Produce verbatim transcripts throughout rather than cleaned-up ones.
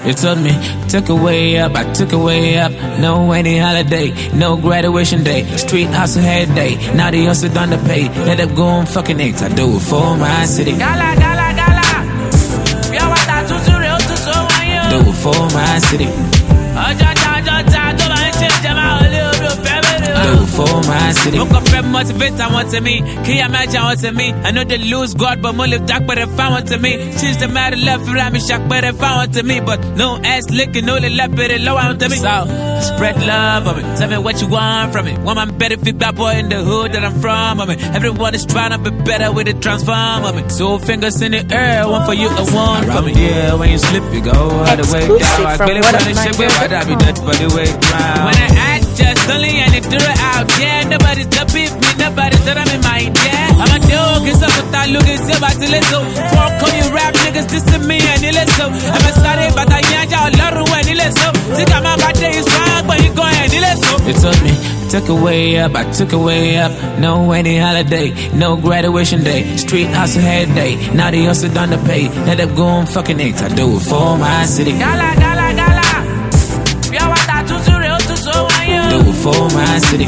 They told me, took a way up, I took a way up. No wedding holiday, no graduation day. Street hustle head day, now they hustle done the pay. Let up go on fucking eggs, I do it for my city. Gala, gala, gala. Do it for my city. Do it for my city. Look up from motivate, I want to me. Can you imagine what to me? I know they lose God, but more live dark, but if I want to me. Change the matter left around me, shock, but if I want to me. But no ass licking, no the left, but it low on to me. So, spread love on me. Tell me what you want from me. Want my better fit black boy in the hood that I'm from, I mean. Everyone is trying to be better with the transform, I mean. Two fingers in the air, one for you and one for me. Yeah, when you slip, you go all the way down. I really want to shit with what I be that for the way down. When I act just only and it threw it out, yeah. Nobody's the beef me, nobody's that I'm in my yeah. I'm a dog, it's up with that look, it's about to listen. Fuck all you rap niggas, this is me and you listen. I'm a sorry, but I ain't y'all learn when you listen. Think I'm about to is wrong, but you go and you listen. They told me, took a way up, I took a way up. No wedding holiday, no graduation day. Street hustle head day, now they hustle done the pay. Let up go on fucking eggs, I do it for my city. Gala, gala, gala. Do it for my city.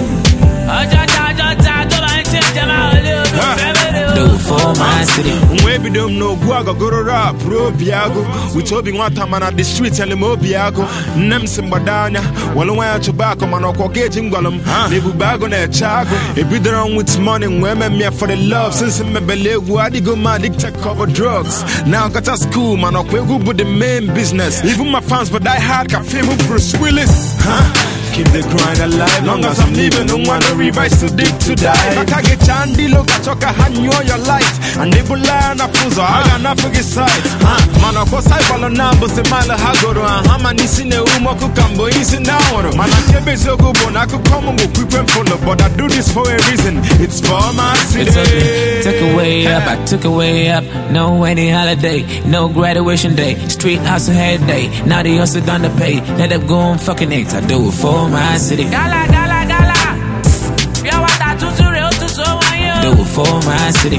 Do it for my city. We don't know Guaga Gorora, Pro Biago. We told me one time on the streets and the Mobiago. Nemsim Badana, Walawaya tobacco, Manoko Gating Golem, Nebubago Chago. If we don't with money, women me for the love, since I'm a belego, I go mad, take cover drugs. Now got a school, Manoko, with the main business. Even my fans, but I had cafe with Bruce Willis. Huh? Keep the grind alive, long as I'm living, no one to revise too deep to die. I can't get Chandy, look at Choka, hand you on your light. And they will learn a fuzo, I got not forget sight. Man, of course, I follow numbers, the man, Hagoro, and Haman is in a room, Kukambo is in now. Man, I can't be so good, I could come and quick and follow, but I do this for a reason. It's for my city. Took a way up, I took a way up. No wedding holiday, no graduation day. Street hustle head day, now they hustle done the pay. Let up go on fucking eggs, I do it for my city. Gala, gala, gala. Do it for my city.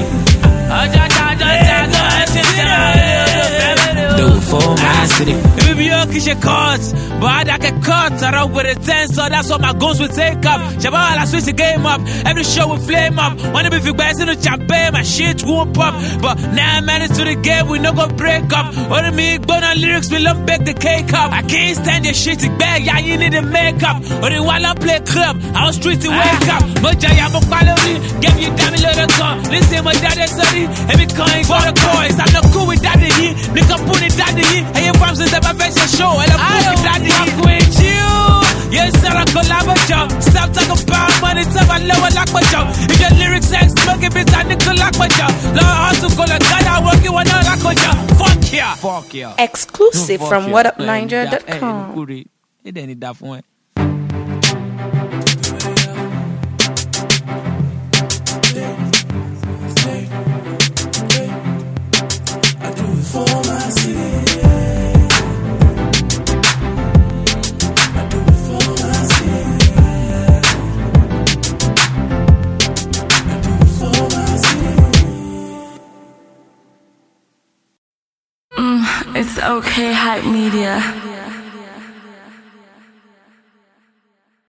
Do it for my city. If you kiss your cards, but I get caught around with a ten, so that's what my guns will take up. Jabal, I switch the game up. Every show will flame up. Wanna be big guys in the champagne, my shit won't pop. But now I'm managed to the game, we no go break up. What do me, but on lyrics, we love bake the cake up. I can't stand your shit, bag, yeah, you need the makeup. Or the while I play club, I was street to wake up. But I am a quality, give you damn little gun. Listen, my daddy sorry, every coin for the coins. I'm not cool with daddy, nigga put it daddy. And your fams is the best show, and I'm daddy with you. Yes, sir, I collaborate. Stop talking about money, tell my lower lock my job. If your lyrics sex, smoking bitch, I nickel lock my job. Lord, also call a God, I work you on a lock my job. Fuck yeah. Fuck yeah. Exclusive no, from what up niger dot com. It ain't that one. It's okay, Hype Media.